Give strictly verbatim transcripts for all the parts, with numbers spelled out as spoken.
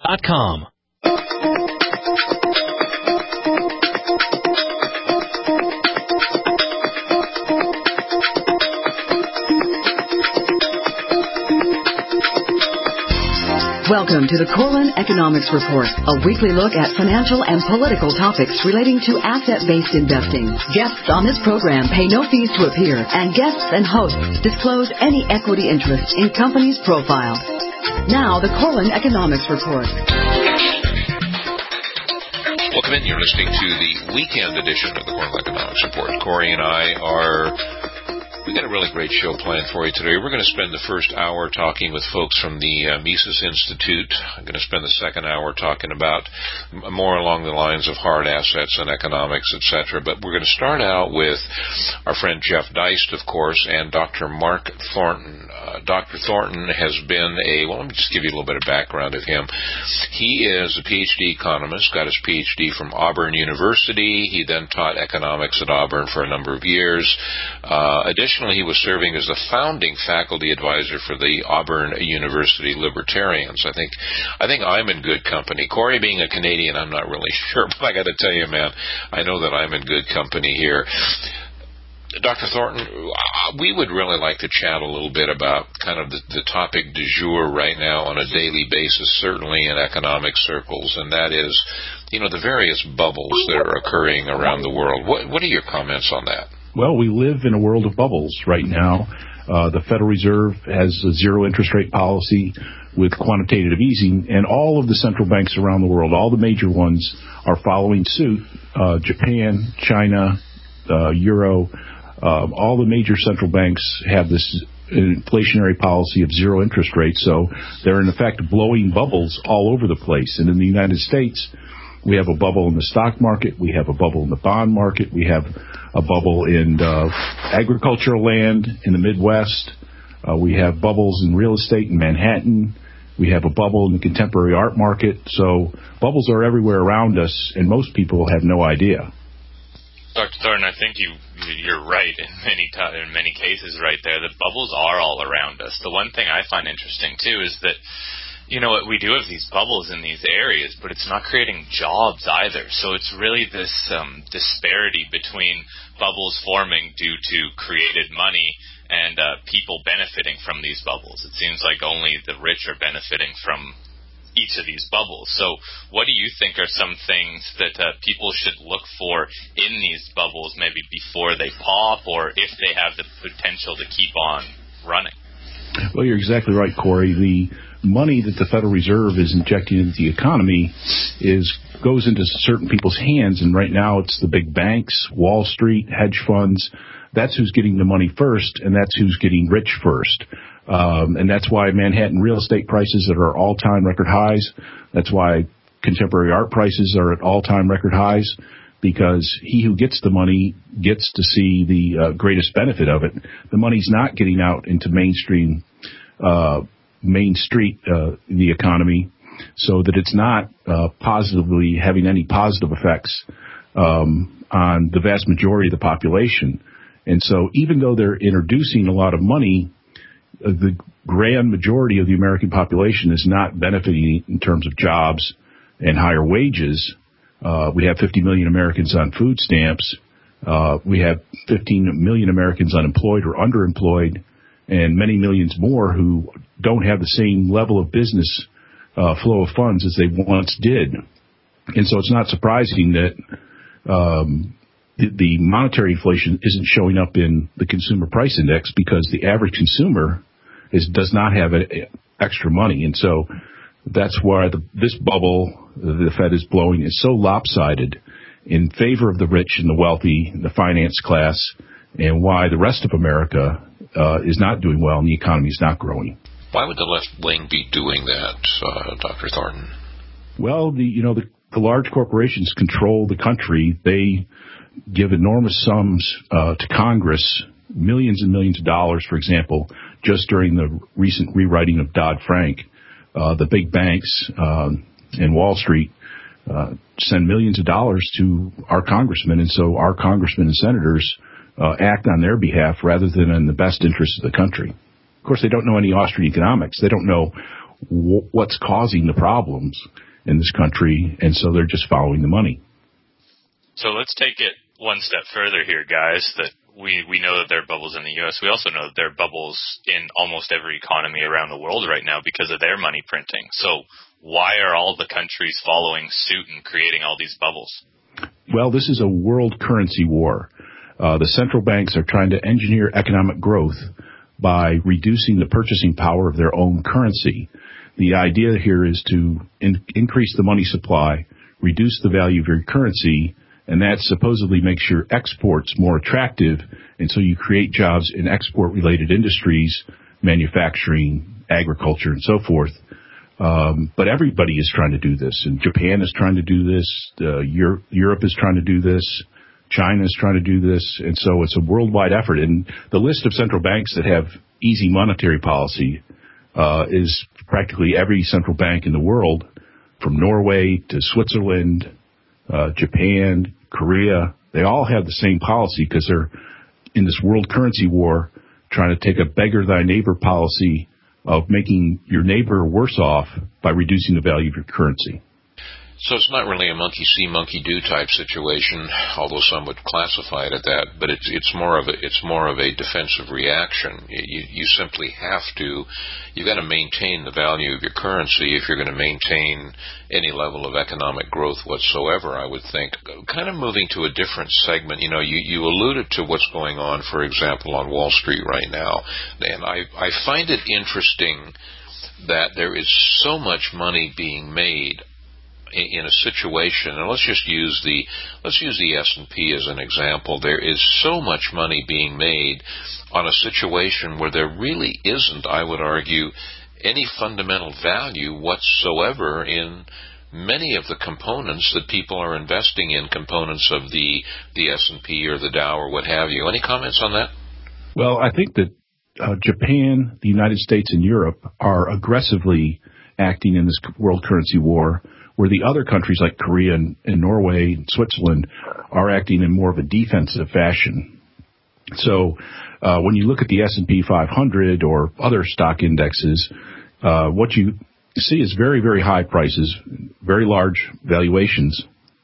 dot com. Welcome to the Corlin Economics Report, a weekly look at financial and political topics relating to asset-based investing. Guests on this program pay no fees to appear, and guests and hosts disclose any equity interest in companies' profiles. Now, the Corlin Economics Report. Welcome in. You're listening to the weekend edition of the Corlin Economics Report. Corey and I are... We've got a really great show planned for you today. We're going to spend the first hour talking with folks from the uh, Mises Institute. I'm going to spend the second hour talking about more along the lines of hard assets and economics, et cetera. But we're going to start out with our friend Jeff Deist, of course, and Doctor Mark Thornton. Uh, Doctor Thornton has been a, well, let me just give you a little bit of background of him. He is a P H D economist, got his P H D from Auburn University. He then taught economics at Auburn for a number of years. Uh, additionally, He was serving as the founding faculty advisor for the Auburn University Libertarians. I think I think I'm in good company. Corey, being a Canadian, I'm not really sure, but I got to tell you, man, I know that I'm in good company here. Doctor Thornton, we would really like to chat a little bit about kind of the, the topic du jour right now on a daily basis, certainly in economic circles, and that is, you know, the various bubbles that are occurring around the world. What, what are your comments on that? Well, we live in a world of bubbles right now. Uh, the Federal Reserve has a zero interest rate policy with quantitative easing, and all of the central banks around the world, all the major ones, are following suit. Uh, Japan, China, uh, Euro, uh, all the major central banks have this inflationary policy of zero interest rates, so they're in effect blowing bubbles all over the place. And in the United States, we have a bubble in the stock market, we have a bubble in the bond market, we have a bubble in uh, agricultural land in the Midwest, uh, we have bubbles in real estate in Manhattan, we have a bubble in the contemporary art market. So bubbles are everywhere around us, and most people have no idea. Doctor Thornton, I think you, you're right in many t- in many cases right there. The bubbles are all around us. The one thing I find interesting, too, is that, you know, we do have these bubbles in these areas, but it's not creating jobs either. So it's really this um, disparity between bubbles forming due to created money and uh, people benefiting from these bubbles. It seems like only the rich are benefiting from each of these bubbles. So what do you think are some things that uh, people should look for in these bubbles maybe before they pop, or if they have the potential to keep on running? Well, you're exactly right, Corey. The money that the Federal Reserve is injecting into the economy is goes into certain people's hands, and right now it's the big banks, Wall Street, hedge funds. That's who's getting the money first, and that's who's getting rich first. Um, and that's why Manhattan real estate prices that are all-time record highs. That's why contemporary art prices are at all-time record highs, because he who gets the money gets to see the uh, greatest benefit of it. The money's not getting out into mainstream, uh, Main Street, uh, the economy, so that it's not uh, positively having any positive effects um, on the vast majority of the population. And so even though they're introducing a lot of money, uh, the grand majority of the American population is not benefiting in terms of jobs and higher wages. Uh, we have fifty million Americans on food stamps. Uh, we have fifteen million Americans unemployed or underemployed, and many millions more who don't have the same level of business uh, flow of funds as they once did. And so it's not surprising that um, the, the monetary inflation isn't showing up in the consumer price index, because the average consumer is does not have a, a extra money. And so that's why the, this bubble the Fed is blowing is so lopsided in favor of the rich and the wealthy, the finance class, and why the rest of America uh, is not doing well and the economy is not growing. Why would the left wing be doing that, uh, Doctor Thornton? Well, the you know the, the large corporations control the country. They give enormous sums uh, to Congress, millions and millions of dollars, for example, just during the recent rewriting of Dodd-Frank. Uh, the big banks uh, and Wall Street uh, send millions of dollars to our congressmen, and so our congressmen and senators uh, act on their behalf rather than in the best interests of the country. Of course, they don't know any Austrian economics. They don't know w- what's causing the problems in this country, and so they're just following the money. So let's take it one step further here, guys, that we, we know that there are bubbles in the U S. We also know that there are bubbles in almost every economy around the world right now because of their money printing. So why are all the countries following suit and creating all these bubbles? Well, this is a world currency war. Uh, the central banks are trying to engineer economic growth by reducing the purchasing power of their own currency. The idea here is to in- increase the money supply, reduce the value of your currency, and that supposedly makes your exports more attractive, and so you create jobs in export-related industries, manufacturing, agriculture, and so forth. Um, but everybody is trying to do this, and Japan is trying to do this, uh, Europe, Europe is trying to do this, China is trying to do this, and so it's a worldwide effort. And the list of central banks that have easy monetary policy uh, is practically every central bank in the world, from Norway to Switzerland, uh, Japan, Korea. They all have the same policy because they're in this world currency war trying to take a beggar thy neighbor policy of making your neighbor worse off by reducing the value of your currency. So it's not really a monkey see, monkey do type situation, although some would classify it at that. But it's it's more of a it's more of a defensive reaction. You you simply have to you've got to maintain the value of your currency if you're going to maintain any level of economic growth whatsoever. I would think. Kind of moving to a different segment. You know, you you alluded to what's going on, for example, on Wall Street right now, and I I find it interesting that there is so much money being made in a situation, and let's just use the let's use the S and P as an example. There is so much money being made on a situation where there really isn't, I would argue, any fundamental value whatsoever in many of the components that people are investing in, components of the the S and P or the Dow or what have you. Any comments on that? Well, I think that uh, Japan, the United States, and Europe are aggressively acting in this world currency war, where the other countries like Korea and, and Norway and Switzerland are acting in more of a defensive fashion. So uh, when you look at the S and P five hundred or other stock indexes, uh, what you see is very, very high prices, very large valuations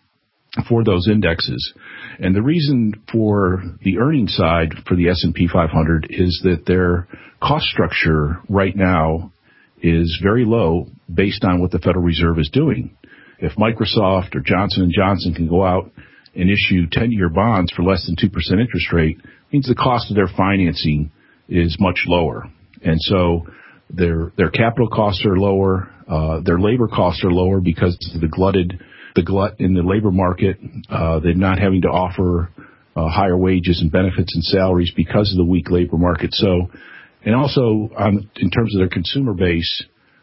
for those indexes. And the reason for the earnings side for the S and P five hundred is that their cost structure right now is very low based on what the Federal Reserve is doing. If Microsoft or Johnson and Johnson can go out and issue ten-year bonds for less than two percent interest rate, it means the cost of their financing is much lower. And so their their capital costs are lower, uh, their labor costs are lower because of the glutted, the glut in the labor market. Uh, they're not having to offer uh, higher wages and benefits and salaries because of the weak labor market. So, and also on, in terms of their consumer base,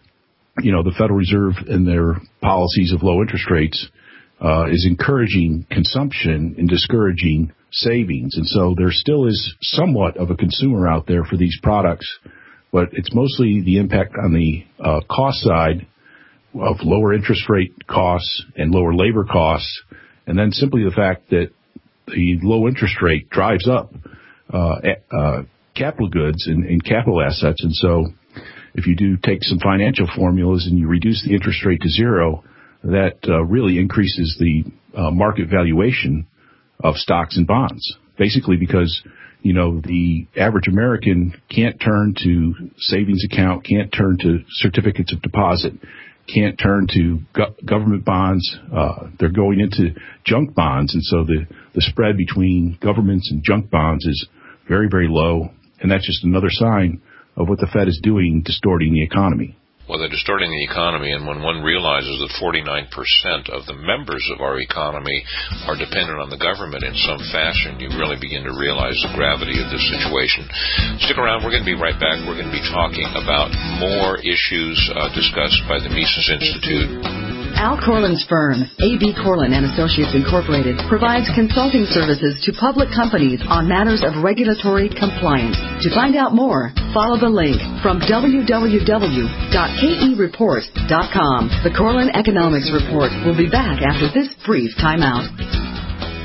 you know, the Federal Reserve and their policies of low interest rates uh, is encouraging consumption and discouraging savings. And so there still is somewhat of a consumer out there for these products, but it's mostly the impact on the uh, cost side of lower interest rate costs and lower labor costs, and then simply the fact that the low interest rate drives up uh, uh, capital goods and, and capital assets. And so if you do take some financial formulas and you reduce the interest rate to zero, that uh, really increases the uh, market valuation of stocks and bonds, basically because, you know, the average American can't turn to savings account, can't turn to certificates of deposit, can't turn to go- government bonds. Uh, they're going into junk bonds, and so the, the spread between governments and junk bonds is very, very low, and that's just another sign of what the Fed is doing, distorting the economy. Well, they're distorting the economy, and when one realizes that forty-nine percent of the members of our economy are dependent on the government in some fashion, you really begin to realize the gravity of this situation. Stick around. We're going to be right back. We're going to be talking about more issues uh, discussed by the Mises Institute. Al Corlin's firm, A B Corlin and Associates Incorporated, provides consulting services to public companies on matters of regulatory compliance. To find out more, follow the link from w w w dot k e report dot com. The Corlin Economics Report will be back after this brief timeout.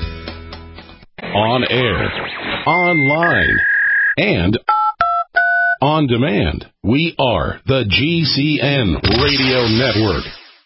On air, online, and On demand. We are the G C N Radio Network.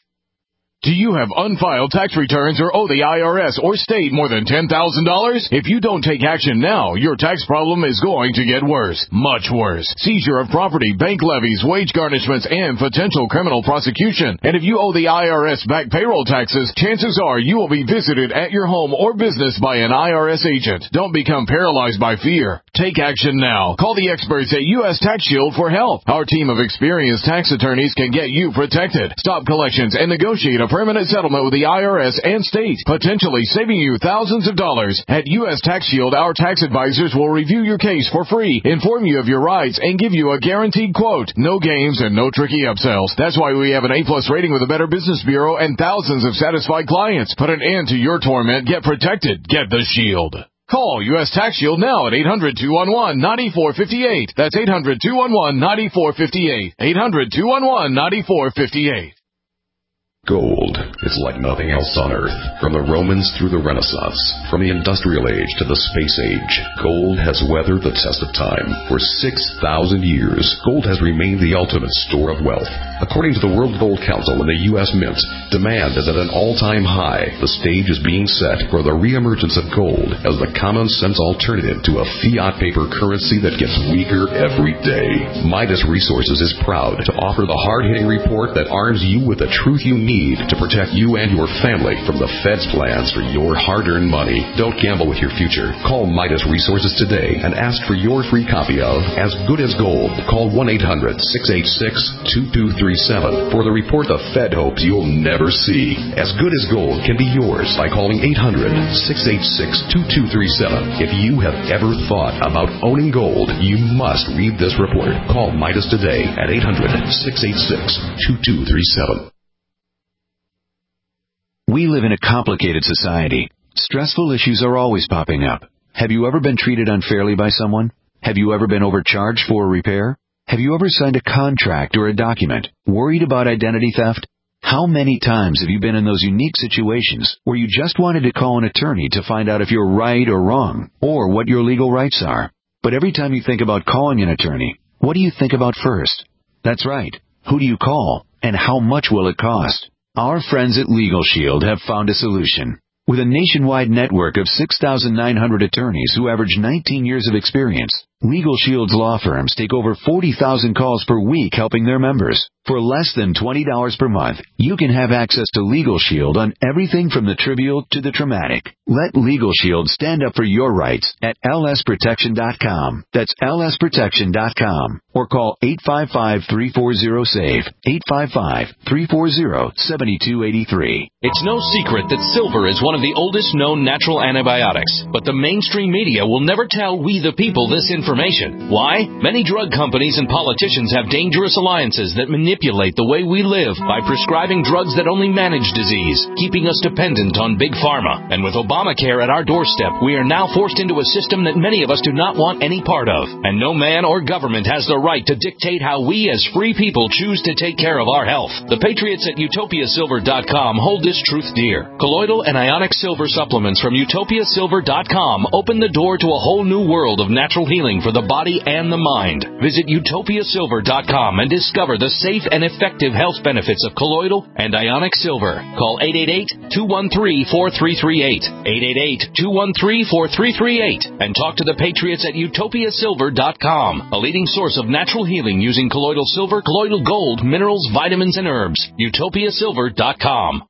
Do you have unfiled tax returns or owe the I R S or state more than ten thousand dollars? If you don't take action now, your tax problem is going to get worse. Much worse. Seizure of property, bank levies, wage garnishments, and potential criminal prosecution. And if you owe the I R S back payroll taxes, chances are you will be visited at your home or business by an I R S agent. Don't become paralyzed by fear. Take action now. Call the experts at U S Tax Shield for help. Our team of experienced tax attorneys can get you protected, stop collections, and negotiate a permanent settlement with the I R S and state, potentially saving you thousands of dollars. At U S Tax Shield, our tax advisors will review your case for free, inform you of your rights, and give you a guaranteed quote. No games and no tricky upsells. That's why we have an A-plus rating with the Better Business Bureau and thousands of satisfied clients. Put an end to your torment. Get protected. Get the Shield. Call U S Tax Shield now at eight hundred, two one one, nine four five eight. That's eight hundred, two one one, nine four five eight. eight hundred, two one one, nine four five eight. Gold is like nothing else on Earth. From the Romans through the Renaissance, from the Industrial Age to the Space Age, gold has weathered the test of time. For six thousand years, gold has remained the ultimate store of wealth. According to the World Gold Council and the U S Mint, demand is at an all-time high. The stage is being set for the reemergence of gold as the common-sense alternative to a fiat paper currency that gets weaker every day. Midas Resources is proud to offer the hard-hitting report that arms you with the truth you need to protect you and your family from the Fed's plans for your hard-earned money. Don't gamble with your future. Call Midas Resources today and ask for your free copy of As Good as Gold. Call one eight hundred, six eight six, two two three seven for the report the Fed hopes you'll never see. As Good as Gold can be yours by calling eight hundred, six eight six, two two three seven. If you have ever thought about owning gold, you must read this report. Call Midas today at eight hundred, six eight six, two two three seven. We live in a complicated society. Stressful issues are always popping up. Have you ever been treated unfairly by someone? Have you ever been overcharged for a repair? Have you ever signed a contract or a document? Worried about identity theft? How many times have you been in those unique situations where you just wanted to call an attorney to find out if you're right or wrong, or what your legal rights are? But every time you think about calling an attorney, what do you think about first? That's right. Who do you call, and how much will it cost? Our friends at Legal Shield have found a solution. With a nationwide network of six thousand nine hundred attorneys who average nineteen years of experience, Legal Shield's law firms take over forty thousand calls per week helping their members. For less than twenty dollars per month, you can have access to Legal Shield on everything from the trivial to the traumatic. Let Legal Shield stand up for your rights at L S protection dot com. That's L S protection dot com. Or call eight five five, three four zero, S A V E, eight five five, three four zero, seven two eight three. It's no secret that silver is one of the oldest known natural antibiotics, but the mainstream media will never tell we the people this information. Why? Many drug companies and politicians have dangerous alliances that manipulate the way we live by prescribing drugs that only manage disease, keeping us dependent on big pharma. And with Obamacare at our doorstep, we are now forced into a system that many of us do not want any part of. And no man or government has the right to dictate how we as free people choose to take care of our health. The patriots at Utopia Silver dot com hold this truth dear. Colloidal and ionic silver supplements from Utopia Silver dot com open the door to a whole new world of natural healing for the body and the mind. Visit Utopia Silver dot com and discover the safe and effective health benefits of colloidal and ionic silver. Call eight eight eight, two one three, four three three eight, eight eight eight, two one three, four three three eight, and talk to the patriots at Utopia Silver dot com, a leading source of natural healing using colloidal silver, colloidal gold, minerals, vitamins, and herbs. Utopia Silver dot com.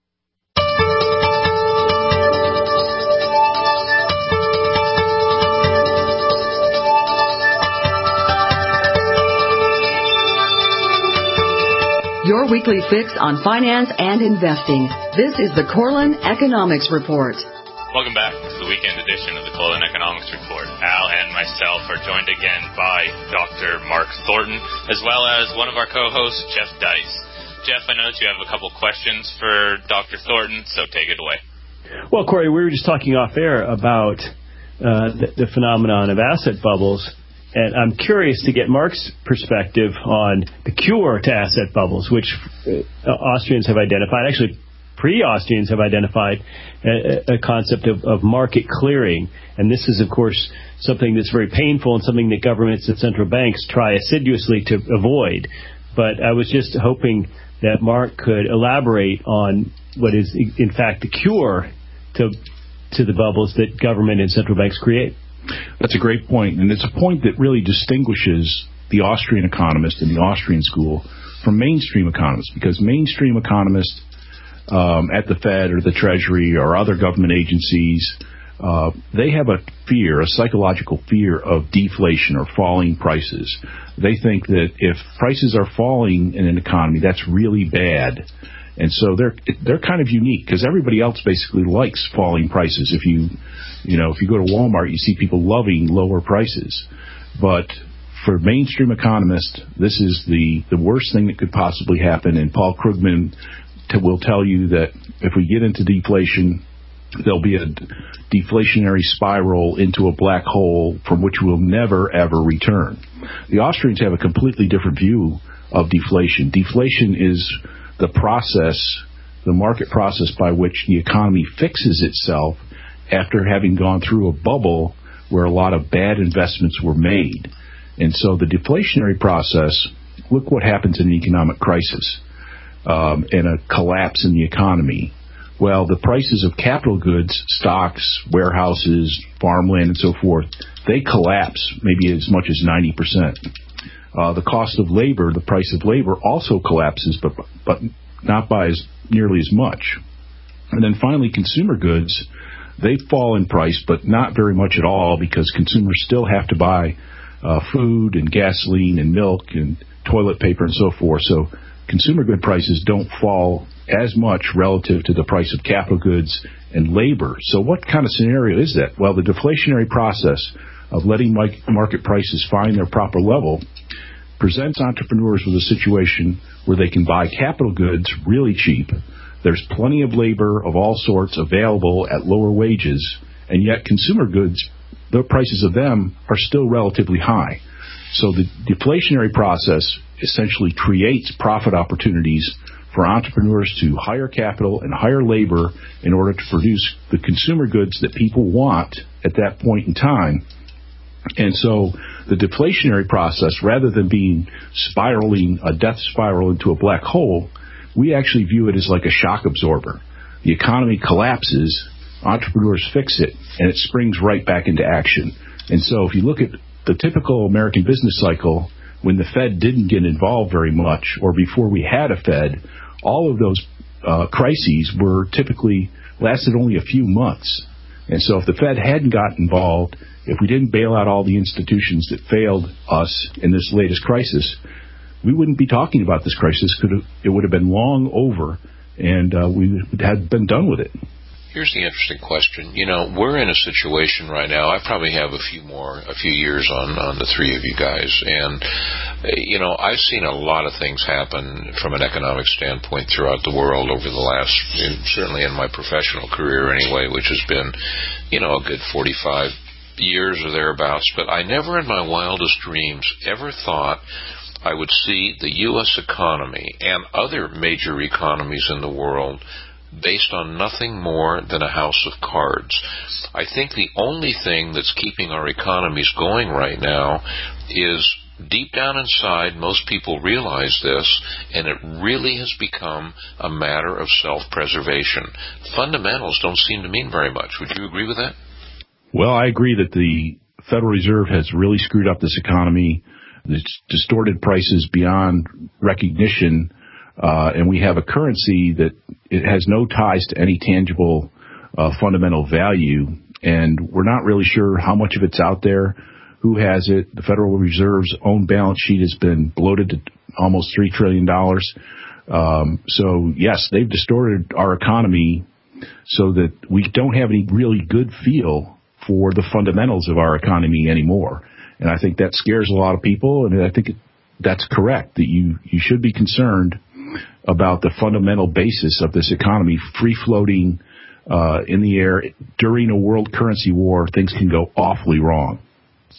Your weekly fix on finance and investing. This is the Corlin Economics Report. Welcome back to the weekend edition of the Corlin Economics Report. Al and myself are joined again by Doctor Mark Thornton, as well as one of our co-hosts, Jeff Dice. Jeff, I know that you have a couple questions for Doctor Thornton, so take it away. Well, Corey, we were just talking off air about uh, the, the phenomenon of asset bubbles. And I'm curious to get Mark's perspective on the cure to asset bubbles, which uh, Austrians have identified. Actually, pre-Austrians have identified a, a concept of, of market clearing. And this is, of course, something that's very painful and something that governments and central banks try assiduously to avoid. But I was just hoping that Mark could elaborate on what is, in fact, the cure to to the bubbles that government and central banks create. That's a great point, and it's a point that really distinguishes the Austrian economist and the Austrian school from mainstream economists, because mainstream economists um, at the Fed or the Treasury or other government agencies, uh, they have a fear, a psychological fear of deflation or falling prices. They think that if prices are falling in an economy, that's really bad. And so they're they're kind of unique because everybody else basically likes falling prices. If you you know if you go to Walmart, you see people loving lower prices. But for mainstream economists, this is the, the worst thing that could possibly happen. And Paul Krugman t- will tell you that if we get into deflation, there'll be a d- deflationary spiral into a black hole from which we'll never, ever return. The Austrians have a completely different view of deflation. Deflation is the process, the market process by which the economy fixes itself after having gone through a bubble where a lot of bad investments were made. And so the deflationary process, look what happens in an economic crisis um, and a collapse in the economy. Well, the prices of capital goods, stocks, warehouses, farmland, and so forth, they collapse maybe as much as ninety percent. Uh, the cost of labor, the price of labor also collapses, but but not by as nearly as much. And then finally, consumer goods, they fall in price, but not very much at all because consumers still have to buy uh, food and gasoline and milk and toilet paper and so forth. So consumer good prices don't fall as much relative to the price of capital goods and labor. So what kind of scenario is that? Well, the deflationary process of letting market prices find their proper level presents entrepreneurs with a situation where they can buy capital goods really cheap. There's plenty of labor of all sorts available at lower wages, and yet consumer goods, the prices of them are still relatively high. So the deflationary process essentially creates profit opportunities for entrepreneurs to hire capital and hire labor in order to produce the consumer goods that people want at that point in time. And so the deflationary process, rather than being spiraling, a death spiral into a black hole, we actually view it as like a shock absorber. The economy collapses, entrepreneurs fix it, and it springs right back into action. And so if you look at the typical American business cycle, when the Fed didn't get involved very much, or before we had a Fed, all of those uh, crises were typically lasted only a few months. And so if the Fed hadn't gotten involved, if we didn't bail out all the institutions that failed us in this latest crisis, we wouldn't be talking about this crisis. It would have been long over, and uh, we had been done with it. Here's the interesting question. You know, we're in a situation right now. I probably have a few more, a few years on, on the three of you guys. And, you know, I've seen a lot of things happen from an economic standpoint throughout the world over the last, certainly in my professional career anyway, which has been, you know, a good forty-five years or thereabouts. But I never in my wildest dreams ever thought I would see the U S economy and other major economies in the world based on nothing more than a house of cards. I think the only thing that's keeping our economies going right now is deep down inside, most people realize this, and it really has become a matter of self-preservation. Fundamentals don't seem to mean very much. Would you agree with that? Well, I agree that the Federal Reserve has really screwed up this economy. It's distorted prices beyond recognition. Uh, and we have a currency that it has no ties to any tangible uh, fundamental value, and we're not really sure how much of it's out there, who has it. The Federal Reserve's own balance sheet has been bloated to almost three trillion dollars. Um, so, yes, they've distorted our economy so that we don't have any really good feel for the fundamentals of our economy anymore. And I think that scares a lot of people, and I think that's correct, that you, you should be concerned about the fundamental basis of this economy, free-floating uh, in the air. During a world currency war, things can go awfully wrong.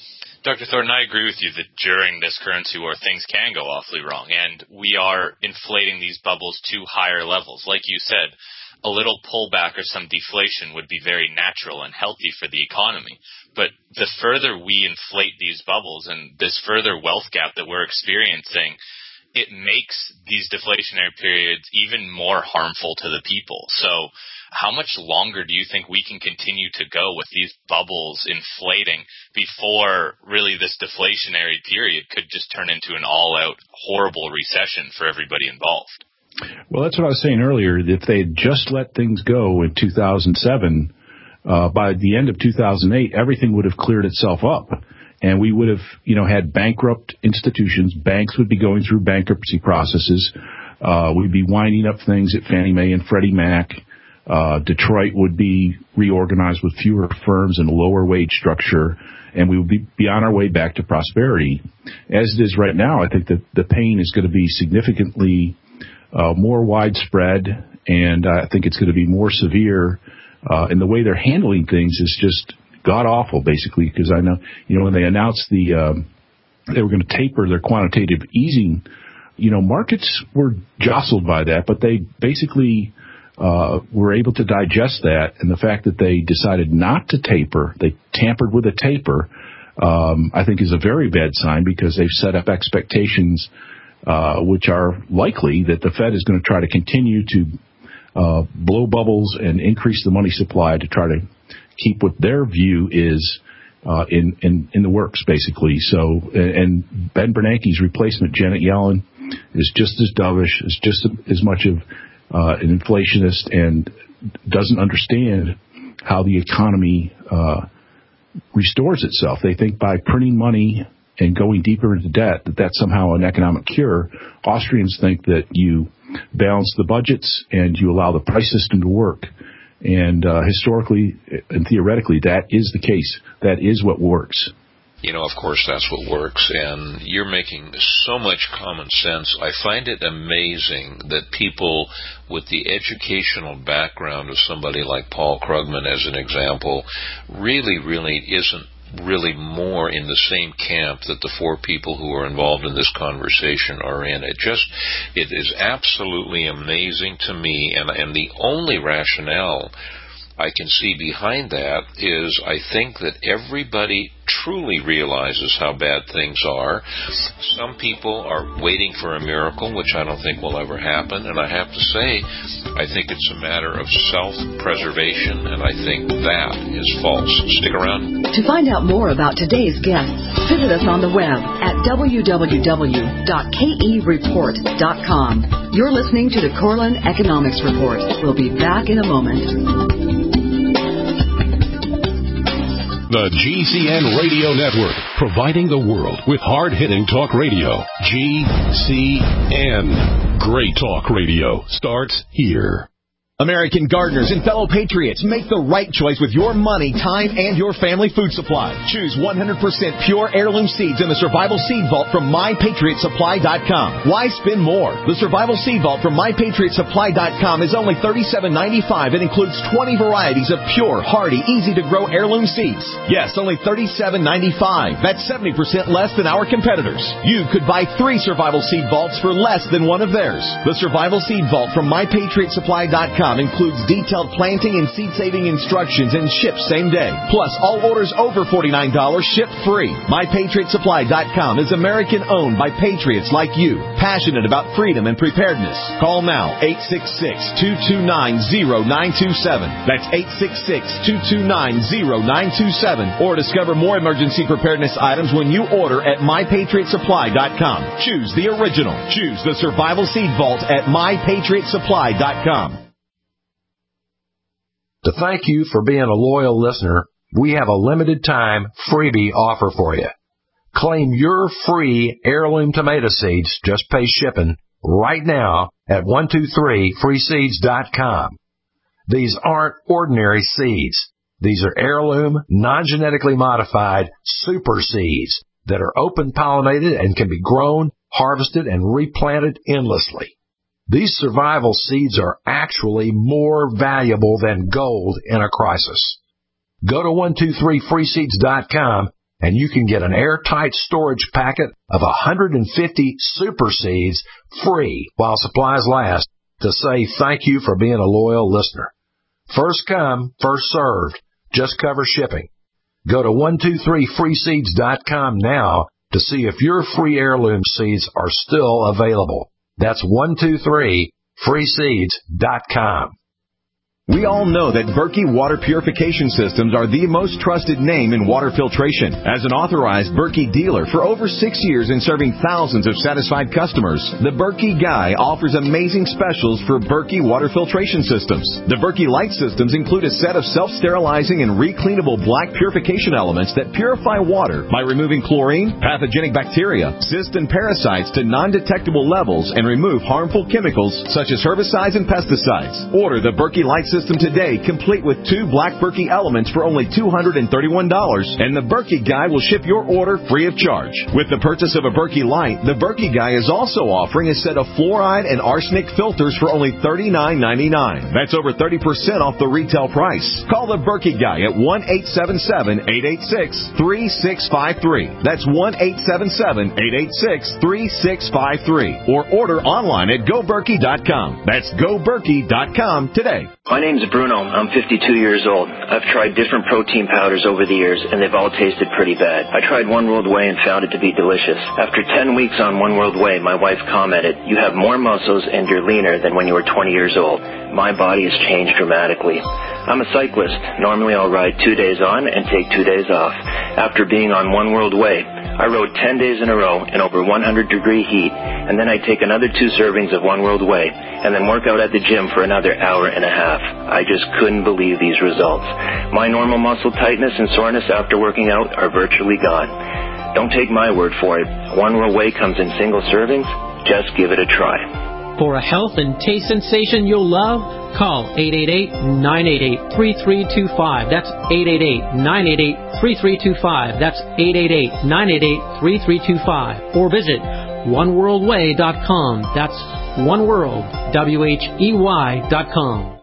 Doctor Thornton, I agree with you that during this currency war, things can go awfully wrong, and we are inflating these bubbles to higher levels. Like you said, a little pullback or some deflation would be very natural and healthy for the economy. But the further we inflate these bubbles and this further wealth gap that we're experiencing, it makes these deflationary periods even more harmful to the people. So how much longer do you think we can continue to go with these bubbles inflating before really this deflationary period could just turn into an all-out horrible recession for everybody involved? Well, that's what I was saying earlier. If they had just let things go in two thousand seven, uh, by the end of two thousand eight, everything would have cleared itself up. And we would have, you know, had bankrupt institutions. Banks would be going through bankruptcy processes. Uh, we'd be winding up things at Fannie Mae and Freddie Mac. Uh, Detroit would be reorganized with fewer firms and a lower wage structure, and we would be, be on our way back to prosperity. As it is right now, I think that the pain is going to be significantly uh, more widespread, and I think it's going to be more severe. Uh, and the way they're handling things is just god awful, basically, because I know, you know, when they announced the um, they were going to taper their quantitative easing, you know, markets were jostled by that, but they basically uh, were able to digest that, and the fact that they decided not to taper, they tampered with a taper, um, I think is a very bad sign, because they've set up expectations uh, which are likely that the Fed is going to try to continue to uh, blow bubbles and increase the money supply to try to keep what their view is uh, in, in, in the works, basically. So, and Ben Bernanke's replacement, Janet Yellen, is just as dovish, is just as much of uh, an inflationist, and doesn't understand how the economy uh, restores itself. They think by printing money and going deeper into debt that that's somehow an economic cure. Austrians think that you balance the budgets and you allow the price system to work. And uh, historically and theoretically, that is the case. That is what works. You know, of course, that's what works, and you're making so much common sense. I find it amazing that people with the educational background of somebody like Paul Krugman, as an example, really, really isn't really more in the same camp that the four people who are involved in this conversation are in. It just, it is absolutely amazing to me, and, and the only rationale I can see behind that is I think that everybody truly realizes how bad things are. Some people are waiting for a miracle, which I don't think will ever happen, and I have to say, I think it's a matter of self-preservation, and I think that is false. Stick around. To find out more about today's guests, visit us on the web at w w w dot k e report dot com. You're listening to the Corlin Economics Report. We'll be back in a moment. The G C N Radio Network, providing the world with hard-hitting talk radio. G C N. Great talk radio starts here. American gardeners and fellow patriots, make the right choice with your money, time, and your family food supply. Choose one hundred percent pure heirloom seeds in the Survival Seed Vault from my patriot supply dot com. Why spend more? The Survival Seed Vault from my patriot supply dot com is only thirty-seven ninety-five and includes twenty varieties of pure, hardy, easy-to-grow heirloom seeds. Yes, only thirty-seven ninety-five. That's seventy percent less than our competitors. You could buy three Survival Seed Vaults for less than one of theirs. The Survival Seed Vault from my patriot supply dot com includes detailed planting and seed-saving instructions and ships same day. Plus, all orders over forty-nine dollars ship free. my patriot supply dot com is American-owned by patriots like you, passionate about freedom and preparedness. Call now, eight six six, two two nine, zero nine two seven. That's eight six six, two two nine, zero nine two seven. Or discover more emergency preparedness items when you order at my patriot supply dot com. Choose the original. Choose the Survival Seed Vault at my patriot supply dot com. To thank you for being a loyal listener, we have a limited time freebie offer for you. Claim your free heirloom tomato seeds, just pay shipping, right now at one two three free seeds dot com. These aren't ordinary seeds. These are heirloom, non-genetically modified super seeds that are open pollinated and can be grown, harvested, and replanted endlessly. These survival seeds are actually more valuable than gold in a crisis. Go to one two three free seeds dot com and you can get an airtight storage packet of one hundred fifty super seeds free while supplies last to say thank you for being a loyal listener. First come, first served. Just cover shipping. Go to one two three free seeds dot com now to see if your free heirloom seeds are still available. That's one two three free seeds dot com. We all know that Berkey Water Purification Systems are the most trusted name in water filtration. As an authorized Berkey dealer for over six years and serving thousands of satisfied customers, the Berkey Guy offers amazing specials for Berkey Water Filtration Systems. The Berkey Light Systems include a set of self-sterilizing and recleanable black purification elements that purify water by removing chlorine, pathogenic bacteria, cysts, and parasites to non-detectable levels and remove harmful chemicals such as herbicides and pesticides. Order the Berkey Light System today, complete with two black Berkey elements for only two hundred thirty-one dollars, and the Berkey Guy will ship your order free of charge. With the purchase of a Berkey Light, the Berkey Guy is also offering a set of fluoride and arsenic filters for only thirty-nine ninety-nine. That's over thirty percent off the retail price. Call the Berkey Guy at one eight seven seven, eight eight six, three six five three. That's one eight seven seven, eight eight six, three six five three. Or order online at go berkey dot com. That's go berkey dot com today. My name's Bruno. I'm fifty-two years old. I've tried different protein powders over the years, and they've all tasted pretty bad. I tried One World Whey and found it to be delicious. After ten weeks on One World Whey, my wife commented, "You have more muscles and you're leaner than when you were twenty years old." My body has changed dramatically. I'm a cyclist. Normally I'll ride two days on and take two days off. After being on One World Whey, I rode ten days in a row in over one hundred degree heat, and then I take another two servings of One World Whey, and then work out at the gym for another hour and a half. I just couldn't believe these results. My normal muscle tightness and soreness after working out are virtually gone. Don't take my word for it. One World Whey comes in single servings. Just give it a try. For a health and taste sensation you'll love, call eight eight eight, nine eight eight, three three two five. That's eight eight eight, nine eight eight, three three two five. That's eight eight eight, nine eight eight, three three two five. Or visit one world way dot com. That's oneworld, W H E Y dot com.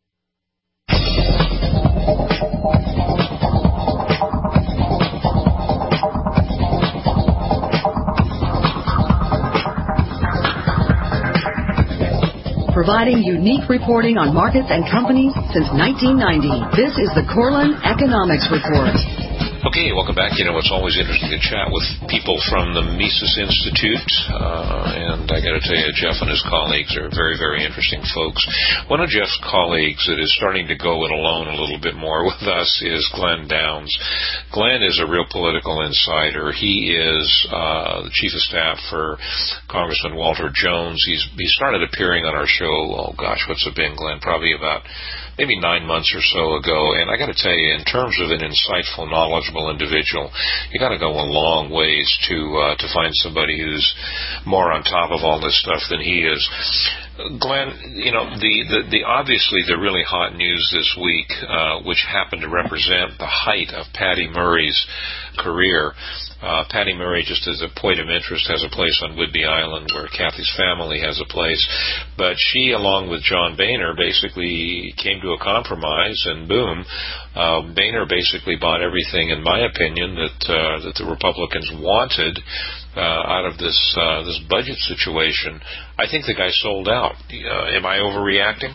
Providing unique reporting on markets and companies since nineteen ninety. This is the Corlin Economics Report. Okay, welcome back. You know, it's always interesting to chat with people from the Mises Institute, uh, and I got to tell you, Jeff and his colleagues are very, very interesting folks. One of Jeff's colleagues that is starting to go it alone a little bit more with us is Glenn Downs. Glenn is a real political insider. He is uh, the chief of staff for Congressman Walter Jones. He's he started appearing on our show, oh gosh, what's it been, Glenn? Probably about maybe nine months or so ago. And I got to tell you, in terms of an insightful, knowledgeable individual, you got to go a long ways to uh, to find somebody who's more on top of all this stuff than he is. Glenn, you know, the, the, the obviously the really hot news this week, uh, which happened to represent the height of Patty Murray's career. Uh, Patty Murray, just as a point of interest, has a place on Whidbey Island where Kathy's family has a place. But she, along with John Boehner, basically came to a compromise, and boom, uh, Boehner basically bought everything, in my opinion, that uh, that the Republicans wanted uh, out of this uh, this budget situation. I think the guy sold out. Uh, am I overreacting?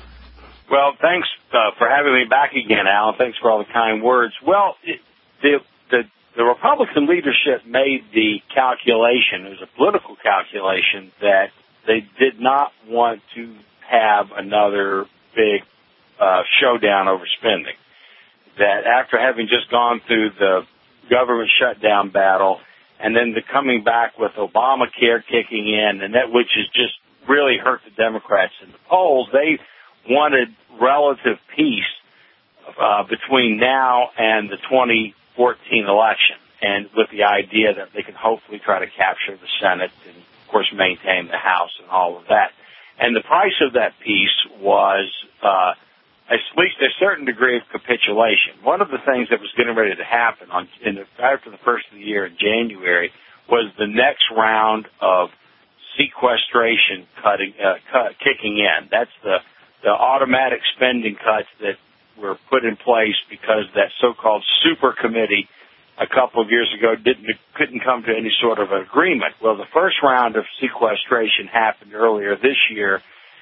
Well, thanks uh, for having me back again, Alan. Thanks for all the kind words. Well, it, the the The Republican leadership made the calculation, it was a political calculation, that they did not want to have another big uh, showdown over spending. That after having just gone through the government shutdown battle and then the coming back with Obamacare kicking in, and that which has just really hurt the Democrats in the polls, they wanted relative peace uh, between now and the twenty fourteen election, and with the idea that they can hopefully try to capture the Senate and, of course, maintain the House and all of that. And the price of that peace was uh, at least a certain degree of capitulation. One of the things that was getting ready to happen on, in the, after the first of the year in January was the next round of sequestration cutting, uh, cut, kicking in. That's the, the automatic spending cuts that were put in place because that so-called super committee a couple of years ago didn't couldn't come to any sort of agreement. Well, the first round of sequestration happened earlier this year,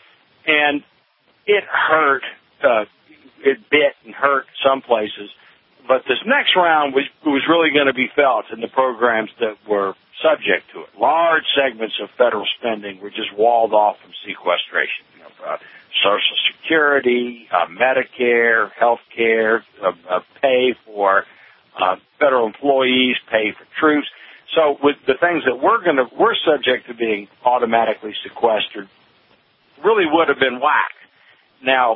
and it hurt. Uh, it bit and hurt some places. But this next round was, was really going to be felt in the programs that were subject to it. Large segments of federal spending were just walled off from sequestration. You know, uh, Social Security, uh, Medicare, health care, uh, uh, pay for uh, federal employees, pay for troops. So with the things that we're going to, we're subject to being automatically sequestered really would have been whacked. Now,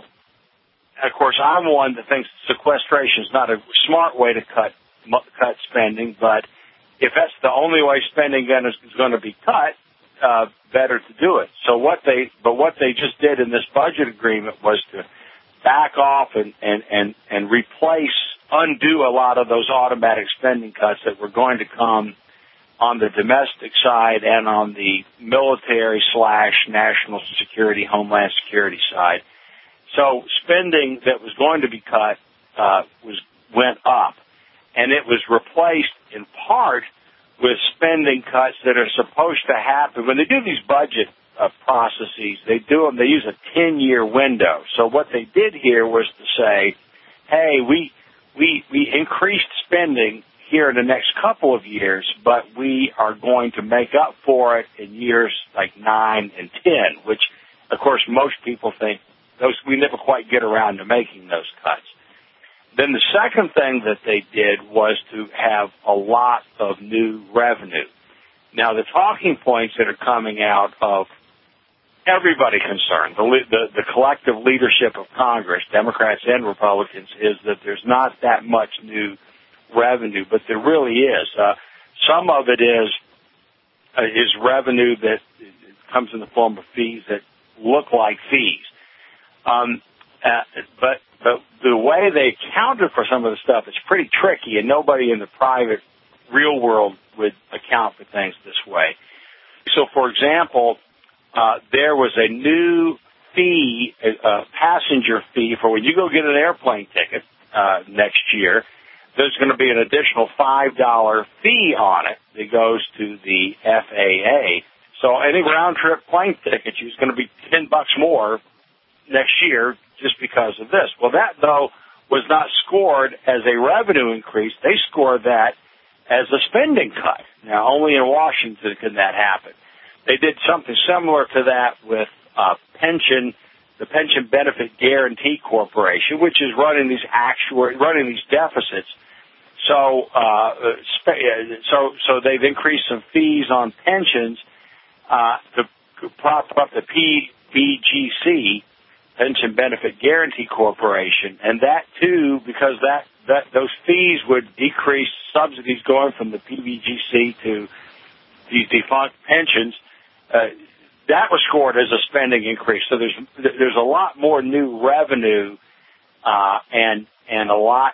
of course, I'm one that thinks sequestration is not a smart way to cut cut spending, but if that's the only way spending is going to be cut, uh, better to do it. So what they, but what they just did in this budget agreement was to back off and and and and replace, undo a lot of those automatic spending cuts that were going to come on the domestic side and on the military slash national security, homeland security side. So spending that was going to be cut uh, was went up, and it was replaced in part with spending cuts that are supposed to happen. When they do these budget uh, processes, they do them. They use a ten-year window. So what they did here was to say, "Hey, we we we increased spending here in the next couple of years, but we are going to make up for it in years like nine and ten," which, of course, most people think. Those, we never quite get around to making those cuts. Then the second thing that they did was to have a lot of new revenue. Now, the talking points that are coming out of everybody concerned, the, the, the collective leadership of Congress, Democrats and Republicans, is that there's not that much new revenue, but there really is. Uh, some of it is uh, is revenue that comes in the form of fees that look like fees. Um, uh, but, but the way they accounted for some of the stuff is pretty tricky, and nobody in the private real world would account for things this way. So, for example, uh, there was a new fee, a, a passenger fee for when you go get an airplane ticket uh, next year. There's going to be an additional five dollar fee on it that goes to the F A A. So any round-trip plane ticket is going to be ten bucks more next year just because of this. Well, that, though, was not scored as a revenue increase. They scored that as a spending cut. Now, only in Washington can that happen. They did something similar to that with uh, pension, the Pension Benefit Guaranty Corporation, which is running these actual, running these deficits. So, uh, so, so they've increased some fees on pensions uh, to prop up the P B G C, Pension Benefit Guaranty Corporation, and that too, because that, that those fees would decrease subsidies going from the P B G C to these defunct pensions. Uh, that was scored as a spending increase. So there's there's a lot more new revenue uh, and and a lot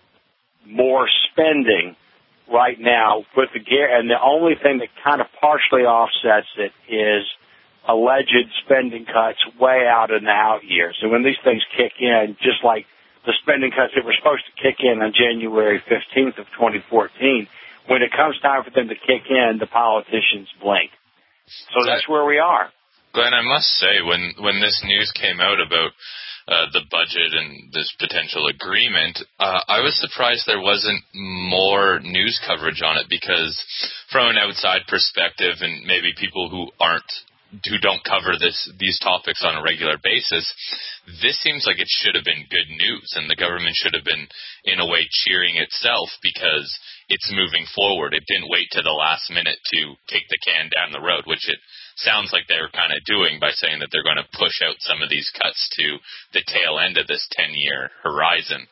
more spending right now with the and the only thing that kind of partially offsets it is alleged spending cuts way out in the out years. And when these things kick in, just like the spending cuts that were supposed to kick in on January fifteenth of twenty fourteen, when it comes time for them to kick in, the politicians blink. So that's where we are. Glenn, I must say, when, when this news came out about uh, the budget and this potential agreement, uh, I was surprised there wasn't more news coverage on it, because from an outside perspective, and maybe people who aren't who don't cover this these topics on a regular basis, this seems like it should have been good news, and the government should have been, in a way, cheering itself because it's moving forward. It didn't wait to the last minute to kick the can down the road, which it sounds like they're kind of doing by saying that they're going to push out some of these cuts to the tail end of this ten-year horizon.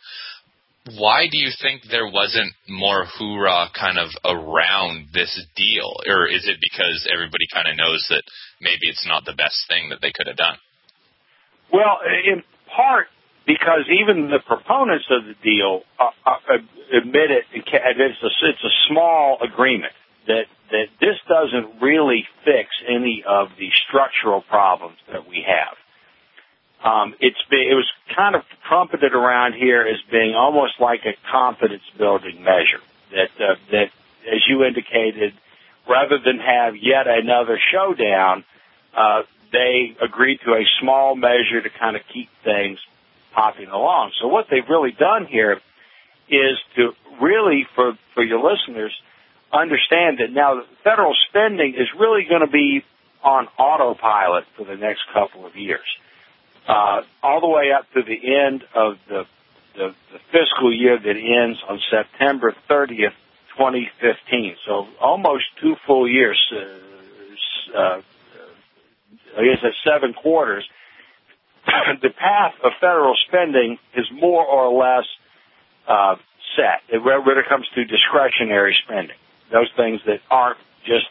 Why do you think there wasn't more hoorah kind of around this deal? Or is it because everybody kind of knows that maybe it's not the best thing that they could have done? Well, in part because even the proponents of the deal uh, uh, admit it, it's a, it's a small agreement, that, that this doesn't really fix any of the structural problems that we have. Um, it's been, it was kind of trumpeted around here as being almost like a confidence-building measure. that uh, that, as you indicated, rather than have yet another showdown, uh, they agreed to a small measure to kind of keep things popping along. So what they've really done here is to really, for, for your listeners, understand that now the federal spending is really going to be on autopilot for the next couple of years, uh, all the way up to the end of the, the, the fiscal year that ends on September thirtieth, twenty fifteen. So almost two full years, uh, uh, I guess that's seven quarters. The path of federal spending is more or less uh, set when it comes to discretionary spending. Those things that aren't just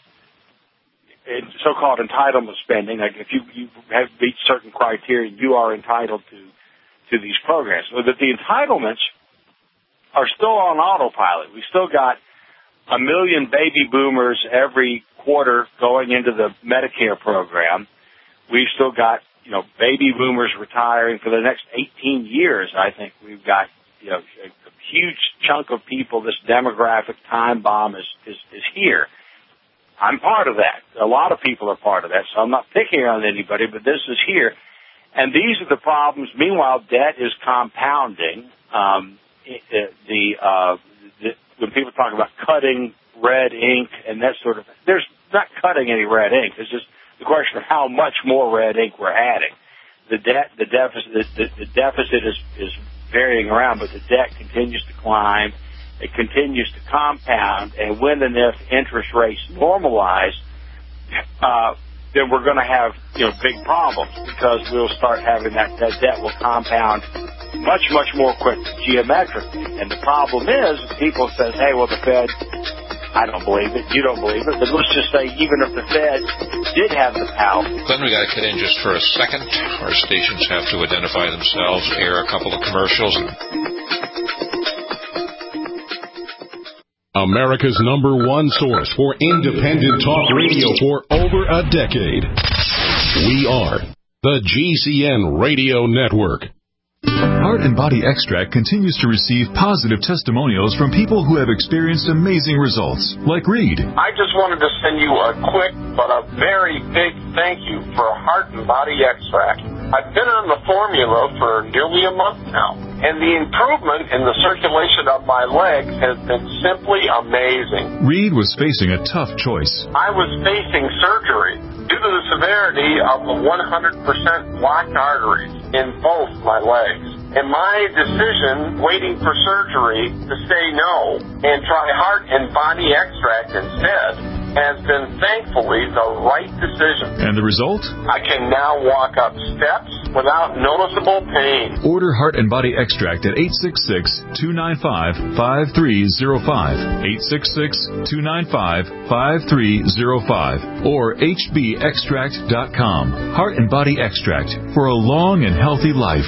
so-called entitlement spending. Like if you, you have beat certain criteria, you are entitled to to these programs. So that the entitlements are still on autopilot. We still got a million baby boomers every quarter going into the Medicare program. We've still got, you know, baby boomers retiring for the next eighteen years. I think we've got, you know, a, a huge chunk of people. This demographic time bomb is, is, is here. I'm part of that. A lot of people are part of that, so I'm not picking on anybody, but this is here. And these are the problems. Meanwhile, debt is compounding. Um, it, the, uh, the, when people talk about cutting red ink and that sort of thing, there's not cutting any red ink. It's just the question of how much more red ink we're adding. The debt, the deficit, the, the deficit is, is varying around, but the debt continues to climb. It continues to compound, and when and if interest rates normalize, uh, then we're going to have, you know, big problems because we'll start having that, that debt will compound much, much more quickly, geometrically. And the problem is, people says, hey, well, the Fed, I don't believe it, you don't believe it, but let's just say even if the Fed did have the power. Glenn, we got to cut in just for a second. Our stations have to identify themselves, air a couple of commercials. America's number one source for independent talk radio for over a decade. We are the G C N Radio Network. Heart and Body Extract continues to receive positive testimonials from people who have experienced amazing results, like Reed. I just wanted to send you a quick but a very big thank you for Heart and Body Extract. I've been on the formula for nearly a month now, and the improvement in the circulation of my legs has been simply amazing. Reed was facing a tough choice. I was facing surgery due to the severity of the one hundred percent blocked arteries in both my legs. And my decision, waiting for surgery, to say no and try Heart and Body Extract instead, has been thankfully the right decision. And the result? I can now walk up steps without noticeable pain. Order Heart and Body Extract at eight six six, two nine five, five three zero five, eight six six, two nine five, five three zero five, or H B extract dot com. Heart and Body Extract for a long and healthy life.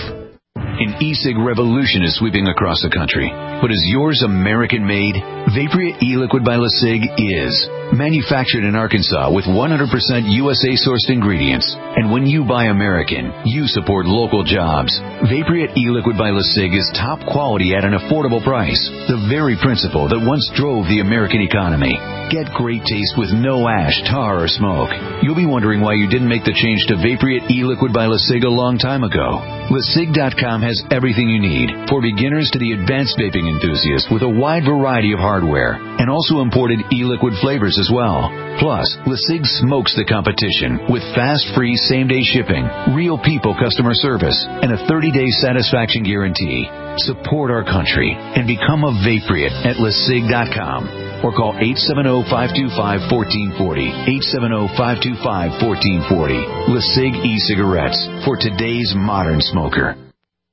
An e-cig revolution is sweeping across the country. But is yours American-made? Vaporia e-liquid by LeSig is. Manufactured in Arkansas with one hundred percent U S A-sourced ingredients. And when you buy American, you support local jobs. Vaporia e-liquid by LeSig is top quality at an affordable price. The very principle that once drove the American economy. Get great taste with no ash, tar, or smoke. You'll be wondering why you didn't make the change to Vaporia e-liquid by LeSig a long time ago. LeSig dot com has everything you need, for beginners to the advanced vaping enthusiast, with a wide variety of hardware, and also imported e-liquid flavors as well. Plus, LeSig smokes the competition with fast, free, same-day shipping, real people customer service, and a thirty-day satisfaction guarantee. Support our country and become a Vaporia at LeSig dot com. Or call eight seven zero, five two five, one four four zero, eight seven zero, five two five, one four four zero. LeSig e-cigarettes for today's modern smoker.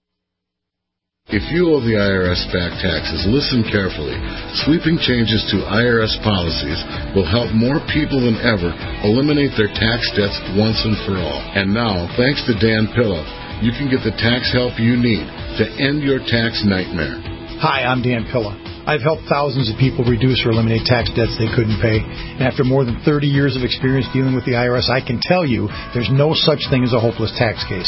If you owe the I R S back taxes, listen carefully. Sweeping changes to I R S policies will help more people than ever eliminate their tax debts once and for all. And now, thanks to Dan Pilla, you can get the tax help you need to end your tax nightmare. Hi, I'm Dan Pilla. I've helped thousands of people reduce or eliminate tax debts they couldn't pay. And after more than thirty years of experience dealing with the I R S, I can tell you there's no such thing as a hopeless tax case.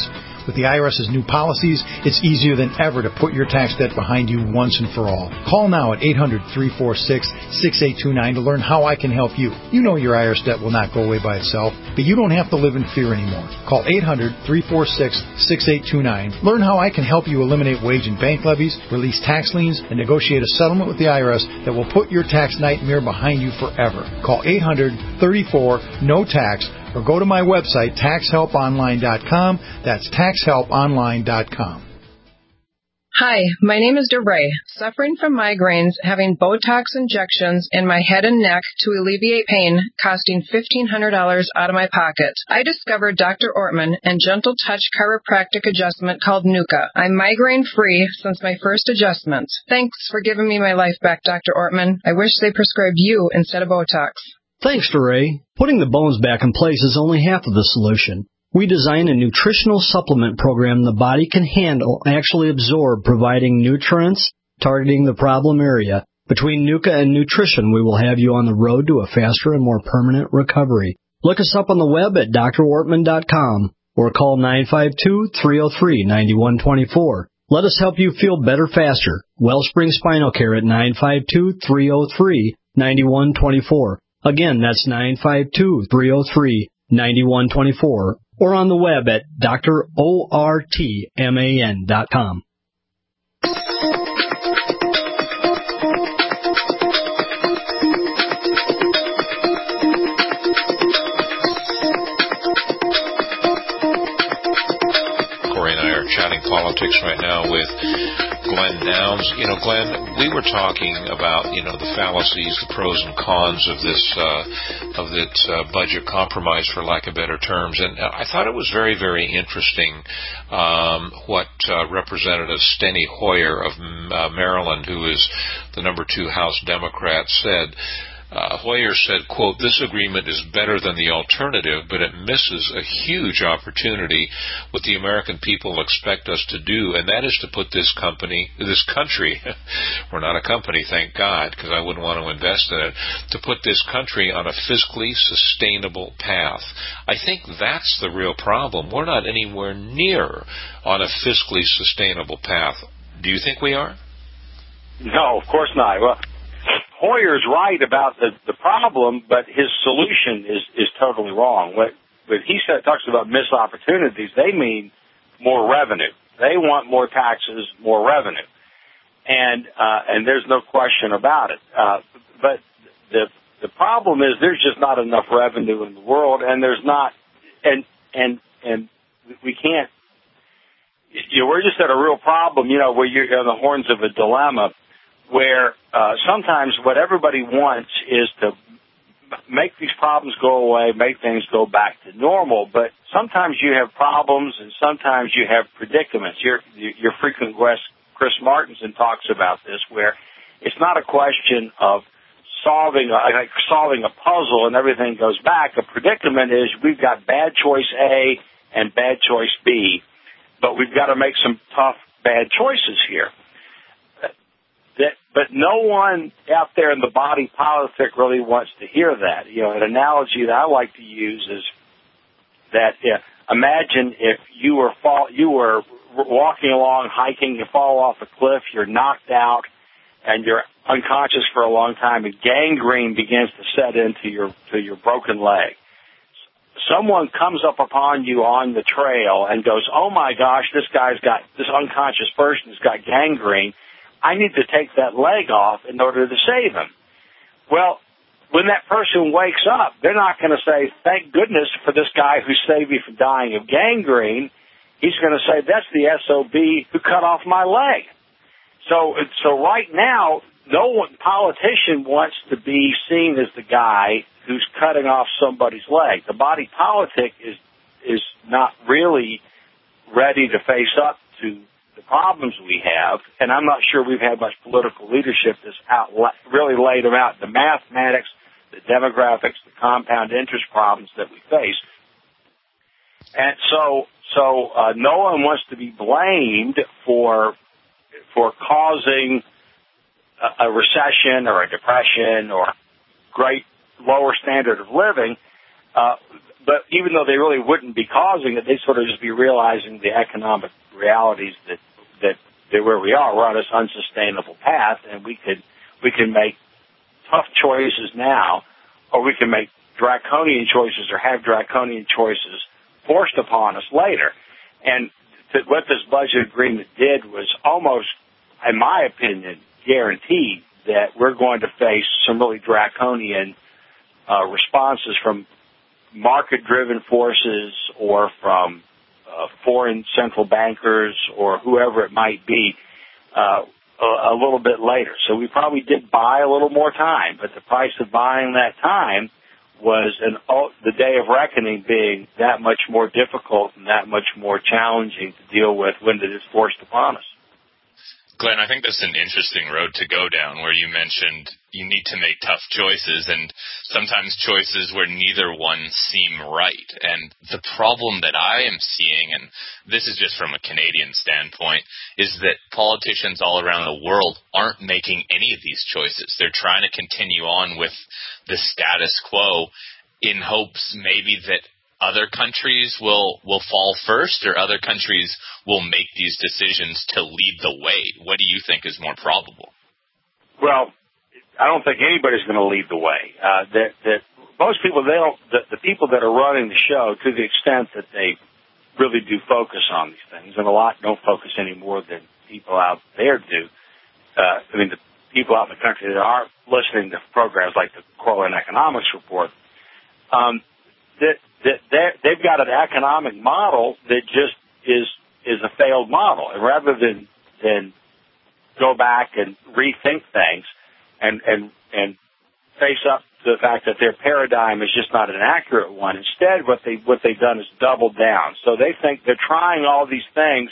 With the IRS's new policies, it's easier than ever to put your tax debt behind you once and for all. Call now at eight hundred, three four six, six eight two nine to learn how I can help you. You know your I R S debt will not go away by itself, but you don't have to live in fear anymore. Call eight hundred, three four six, six eight two nine. Learn how I can help you eliminate wage and bank levies, release tax liens, and negotiate a settlement with the I R S that will put your tax nightmare behind you forever. Call eight hundred, thirty-four, N O T A X or go to my website, tax help online dot com. That's tax help online dot com. Hi, my name is DeRay, suffering from migraines, having Botox injections in my head and neck to alleviate pain, costing fifteen hundred dollars out of my pocket. I discovered Doctor Ortman and Gentle Touch chiropractic adjustment called Nuka. I'm migraine-free since my first adjustment. Thanks for giving me my life back, Doctor Ortman. I wish they prescribed you instead of Botox. Thanks, DeRay. Putting the bones back in place is only half of the solution. We design a nutritional supplement program the body can handle, actually absorb, providing nutrients, targeting the problem area. Between Nuka and nutrition, we will have you on the road to a faster and more permanent recovery. Look us up on the web at D R ortman dot com or call nine five two, three oh three, nine one two four. Let us help you feel better faster. Wellspring Spinal Care at nine five two, three oh three, nine one two four. Again, that's nine five two, three oh three, nine one two four, or on the web at D R ortman dot com. Corey and I are chatting politics right now with Glenn Downs. You know, Glenn, we were talking about, you know, the fallacies, the pros and cons of this uh, of this uh, budget compromise, for lack of better terms. And I thought it was very, very interesting um, what uh, Representative Steny Hoyer of uh, Maryland, who is the number two House Democrat, said. Uh, Hoyer said, quote, "This agreement is better than the alternative, but it misses a huge opportunity what the American people expect us to do, and that is to put this company, this country, we're not a company, thank God, because I wouldn't want to invest in it, to put this country on a fiscally sustainable path." I think that's the real problem. We're not anywhere near on a fiscally sustainable path. Do you think we are? No, of course not. Well, Hoyer's right about the, the problem, but his solution is, is totally wrong. What, when he said, talks about missed opportunities, they mean more revenue. They want more taxes, more revenue. And, uh, and there's no question about it. Uh, but the, the problem is there's just not enough revenue in the world, and there's not, and, and, and we can't, you know, we're just at a real problem, you know, where you're on the horns of a dilemma, where uh, sometimes what everybody wants is to make these problems go away, make things go back to normal. But sometimes you have problems, and sometimes you have predicaments. Your your frequent guest, Chris Martinson, talks about this, where it's not a question of solving a, like solving a puzzle and everything goes back. A predicament is we've got bad choice A and bad choice B, but we've got to make some tough bad choices here. That, but no one out there in the body politic really wants to hear that. You know, an analogy that I like to use is that yeah, imagine if you were fall, you were walking along, hiking, you fall off a cliff, you're knocked out, and you're unconscious for a long time, and gangrene begins to set into your to your broken leg. Someone comes up upon you on the trail and goes, "Oh my gosh, this guy's got this unconscious person's got gangrene. I need to take that leg off in order to save him." Well, when that person wakes up, they're not going to say, "Thank goodness for this guy who saved me from dying of gangrene." He's going to say, "That's the S O B who cut off my leg." So, so right now, no one politician wants to be seen as the guy who's cutting off somebody's leg. The body politic is is not really ready to face up to the problems we have, and I'm not sure we've had much political leadership that's out, really laid them out, the mathematics, the demographics, the compound interest problems that we face. And so, so uh, no one wants to be blamed for for causing a, a recession or a depression or great lower standard of living, uh, but even though they really wouldn't be causing it, they sort of just be realizing the economic realities that that that where we are, we're on this unsustainable path, and we could we can make tough choices now, or we can make draconian choices or have draconian choices forced upon us later. And th- what this budget agreement did was almost, in my opinion, guaranteed that we're going to face some really draconian uh, responses from market-driven forces or from uh, foreign central bankers or whoever it might be uh, a, a little bit later. So we probably did buy a little more time, but the price of buying that time was an, the day of reckoning being that much more difficult and that much more challenging to deal with when it is forced upon us. Glenn, I think that's an interesting road to go down, where you mentioned you need to make tough choices, and sometimes choices where neither one seem right. And the problem that I am seeing, and this is just from a Canadian standpoint, is that politicians all around the world aren't making any of these choices. They're trying to continue on with the status quo in hopes maybe that other countries will, will fall first, or other countries will make these decisions to lead the way. What do you think is more probable? Well, I don't think anybody's going to lead the way. Uh, that, that most people, they don't, the, the people that are running the show, to the extent that they really do focus on these things, and a lot don't focus any more than people out there do. Uh, I mean, the people out in the country that are listening to programs like the Corlin Economics Report, um, that that they've got an economic model that just is is a failed model. And rather than than go back and rethink things and and and face up to the fact that their paradigm is just not an accurate one, instead what they what they've done is doubled down. So they think they're trying all these things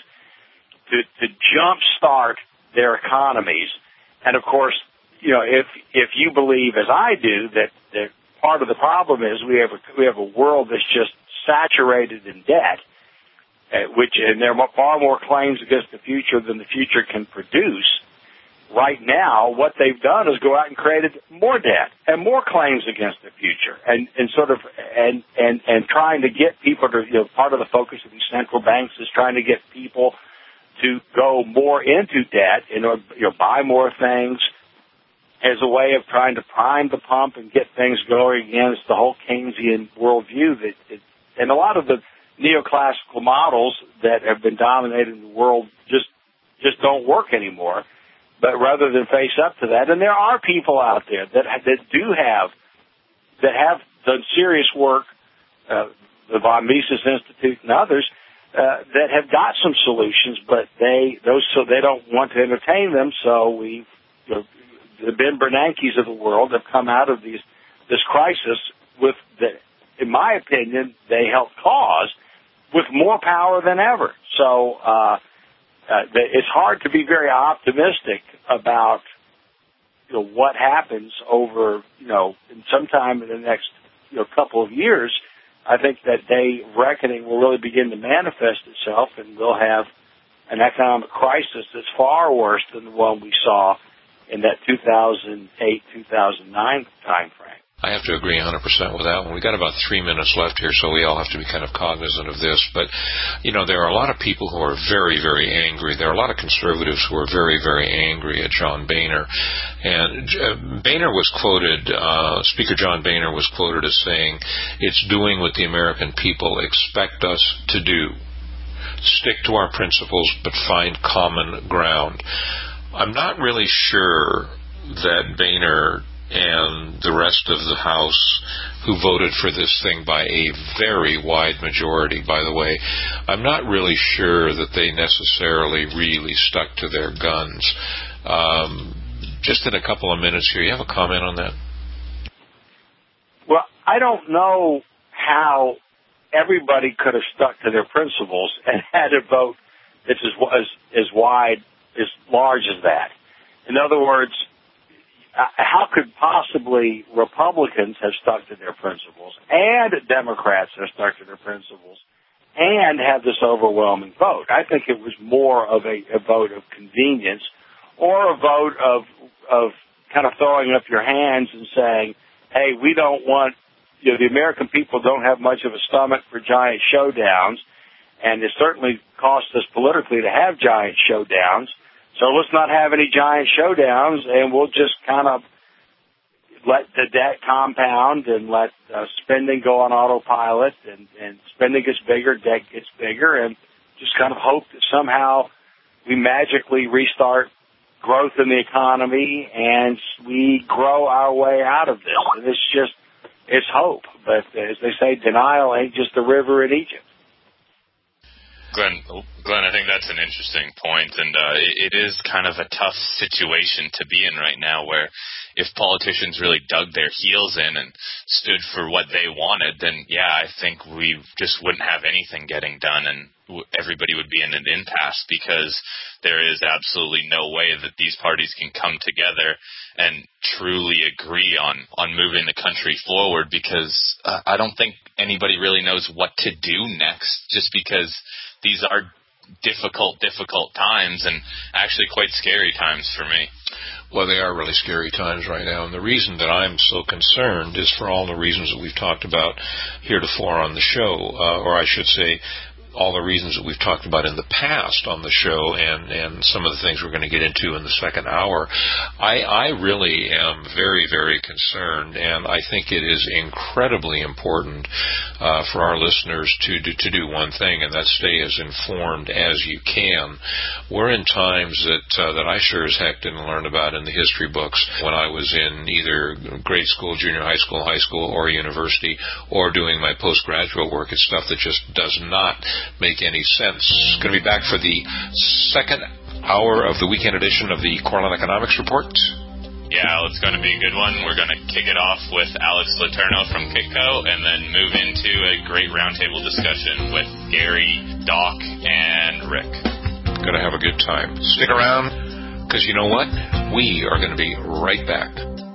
to to jumpstart their economies. And of course, you know, if if you believe, as I do, that that part of the problem is we have a, we have a world that's just saturated in debt, uh, which and there are far more claims against the future than the future can produce. Right now, what they've done is go out and created more debt and more claims against the future, and, and sort of and, and and trying to get people to, you know, part of the focus of these central banks is trying to get people to go more into debt and, you know, buy more things, as a way of trying to prime the pump and get things going again. It's the whole Keynesian worldview that, it, and a lot of the neoclassical models that have been dominating the world just just don't work anymore. But rather than face up to that, and there are people out there that that do have that have done serious work, uh, the von Mises Institute and others uh, that have got some solutions, but they those so they don't want to entertain them. So we. You know, the Ben Bernankes of the world have come out of these, this crisis with, the, in my opinion, they helped cause with more power than ever. So uh, uh, it's hard to be very optimistic about, you know, what happens over, you know, sometime in the next, you know, couple of years. I think that day of reckoning will really begin to manifest itself, and we'll have an economic crisis that's far worse than the one we saw in that two thousand eight, two thousand nine time frame. I have to agree one hundred percent with that one. We've got about three minutes left here, so we all have to be kind of cognizant of this. But, you know, there are a lot of people who are very, very angry. There are a lot of conservatives who are very, very angry at John Boehner. And uh, Boehner was quoted, uh, Speaker John Boehner was quoted as saying, "It's doing what the American people expect us to do. Stick to our principles, but find common ground." I'm not really sure that Boehner and the rest of the House, who voted for this thing by a very wide majority, by the way, I'm not really sure that they necessarily really stuck to their guns. Um, just in a couple of minutes here, you have a comment on that? Well, I don't know how everybody could have stuck to their principles and had a vote that's as, as, as wide as large as that. In other words, how could possibly Republicans have stuck to their principles and Democrats have stuck to their principles and have this overwhelming vote? I think it was more of a, a vote of convenience or a vote of of kind of throwing up your hands and saying, hey, we don't want you know, the American people don't have much of a stomach for giant showdowns, and it certainly costs us politically to have giant showdowns. So let's not have any giant showdowns, and we'll just kind of let the debt compound and let uh, spending go on autopilot, and, and spending gets bigger, debt gets bigger, and just kind of hope that somehow we magically restart growth in the economy and we grow our way out of this. And it's just, it's hope. But as they say, denial ain't just a river in Egypt. Glenn, Glenn, I think that's an interesting point, and uh, it, it is kind of a tough situation to be in right now, where if politicians really dug their heels in and stood for what they wanted, then yeah, I think we just wouldn't have anything getting done, and everybody would be in an impasse, because there is absolutely no way that these parties can come together and truly agree on, on moving the country forward, because uh, I don't think anybody really knows what to do next, just because these are difficult, difficult times, and actually quite scary times for me. Well, they are really scary times right now, and the reason that I'm so concerned is for all the reasons that we've talked about heretofore on the show, uh, or I should say, all the reasons that we've talked about in the past on the show, and, and some of the things we're going to get into in the second hour. I, I really am very, very concerned, and I think it is incredibly important uh, for our listeners to do, to do one thing, and that's stay as informed as you can. We're in times that uh, that I sure as heck didn't learn about in the history books when I was in either grade school, junior high school, high school, or university, or doing my postgraduate work. It's stuff that just does not make any sense. Going to be back for the second hour of the weekend edition of the Cornell Economics Report. Yeah, it's going to be a good one. We're going to kick it off with Alex Letourneau from Kitco, and then move into a great roundtable discussion with Gary, Doc, and Rick. Going to have a good time. Stick around, because you know what? We are going to be right back.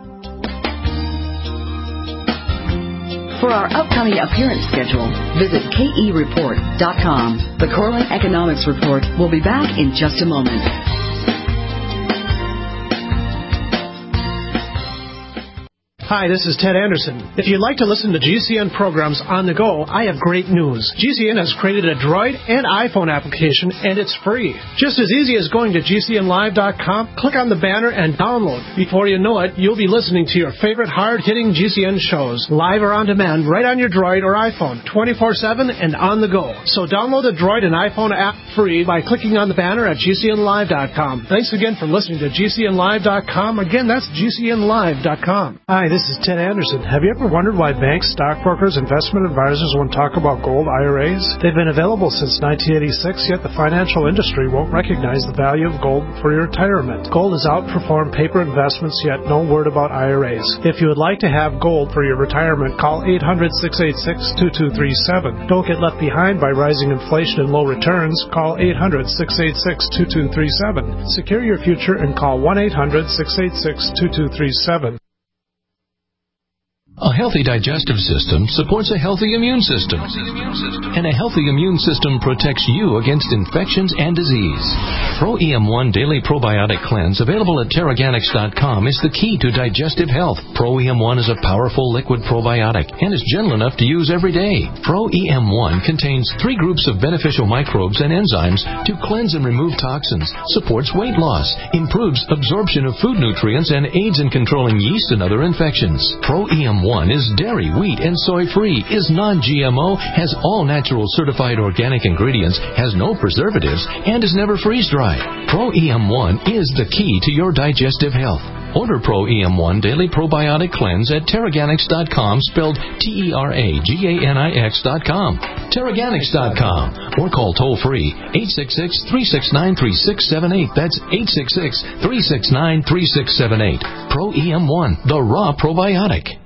For our upcoming appearance schedule, visit K E report dot com. The Cortland Economics Report will be back in just a moment. Hi, this is Ted Anderson. If you'd like to listen to G C N programs on the go, I have great news. G C N has created a Droid and iPhone application, and it's free. Just as easy as going to G C N live dot com, click on the banner, and download. Before you know it, you'll be listening to your favorite hard-hitting G C N shows, live or on demand, right on your Droid or iPhone, twenty-four seven and on the go. So download the Droid and iPhone app free by clicking on the banner at G C N live dot com. Thanks again for listening to G C N live dot com. Again, that's G C N live dot com. Hi, this This is Ted Anderson. Have you ever wondered why banks, stockbrokers, investment advisors won't talk about gold I R As? They've been available since nineteen eighty-six, yet the financial industry won't recognize the value of gold for your retirement. Gold has outperformed paper investments, yet no word about I R As. If you would like to have gold for your retirement, call eight hundred, six eight six, two two three seven. Don't get left behind by rising inflation and low returns. Call eight hundred, six eight six, two two three seven. Secure your future and call one eight hundred, six eight six, two two three seven. A healthy digestive system supports a healthy immune system. And a healthy immune system protects you against infections and disease. Pro E M one Daily Probiotic Cleanse, available at Terraganics dot com, is the key to digestive health. Pro E M one is a powerful liquid probiotic and is gentle enough to use every day. Pro E M one contains three groups of beneficial microbes and enzymes to cleanse and remove toxins, supports weight loss, improves absorption of food nutrients, and aids in controlling yeast and other infections. Pro E M one is dairy, wheat, and soy-free, is non-G M O, has all natural certified organic ingredients, has no preservatives, and is never freeze-dried. Pro E M one is the key to your digestive health. Order Pro E M one Daily Probiotic Cleanse at Terraganics dot com, spelled T E R A G A N I X dot com. Terraganics dot com. Or call toll-free eight six six, three six nine, three six seven eight. That's eight six six, three six nine, three six seven eight. Pro E M one, the raw probiotic.